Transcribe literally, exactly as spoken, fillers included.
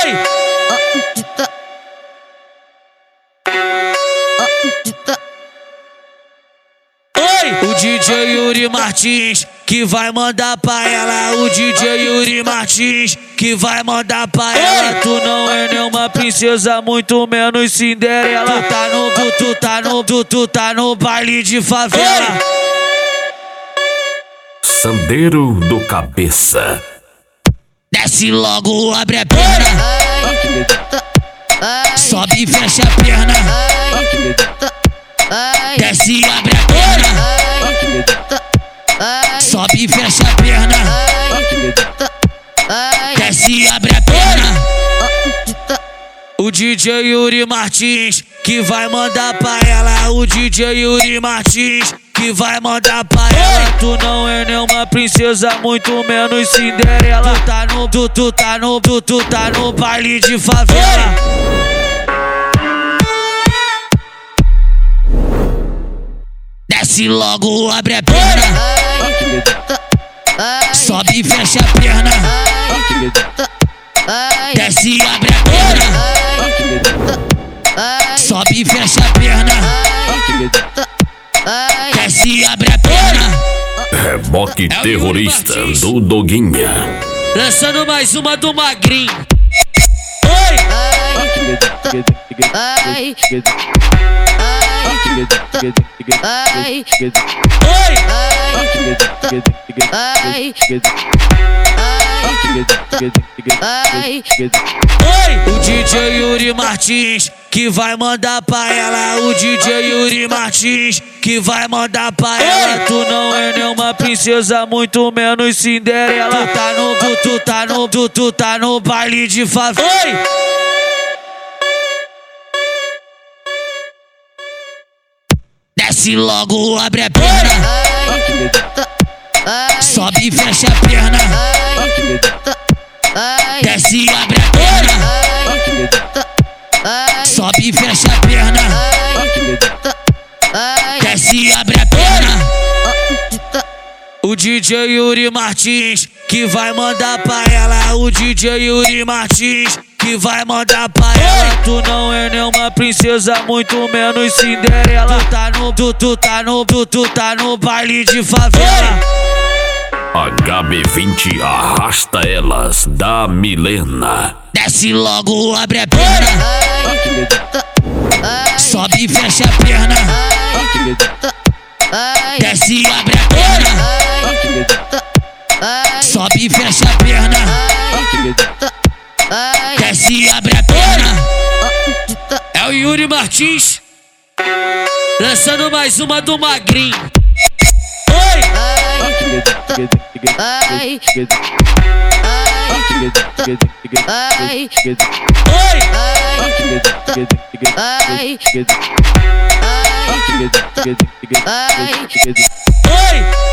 O D J Yuri Martins que vai mandar pra ela. O D J Yuri Martins que vai mandar pra ela. Tu não é nenhuma princesa, muito menos Cinderela. Tu tá no, tu, tu tá no, tu, tu tá no baile de favela. Sandeiro do Cabeça. Desce logo, abre a perna. Sobe e fecha a perna. Desce e abre a perna. Sobe e fecha a perna. Desce e abre a perna. O D J Yuri Martins que vai mandar pra ela. O D J Yuri Martins que vai mandar pra ela. Tu não é nenhuma princesa, muito menos Cinderela. Tu tá no, tu, tu tá no, tu, tu tá no baile de favela. Desce logo, abre a perna. Sobe e fecha a perna. Desce e abre a perna. Sobe e fecha a perna. Desce e abre a perna. Reboque é terrorista do Doguinha. Lançando mais uma do Magrinho. Oi! Ai. Oi! Oi! O D J Yuri Martins que vai mandar pra ela. O D J Yuri Martins que vai mandar pra ela. Tu não é nenhuma princesa, muito menos Cinderela. Tu tá no, tu, tu tá no, tu, tu tá no baile de favela. Oi! Desce logo, abre a perna. Sobe e fecha a perna. Desce e abre a perna. Sobe e fecha a perna. Desce e abre a perna. O D J Yuri Martins que vai mandar pra ela. O D J Yuri Martins que vai mandar pra ela. Tu não é nenhuma princesa, muito menos Cinderela. Tu tá no, tu, tu tá no, tu, tu tá no baile de favela. H B vinte arrasta elas da Milena. Desce logo, abre a perna. Sobe e fecha a perna. Desce e abre a perna. Sobe e fecha a perna. Desce e abre a perna. É o Yuri Martins lançando mais uma do Magrinho. Oi! Ai. Oi! Ai. Oi!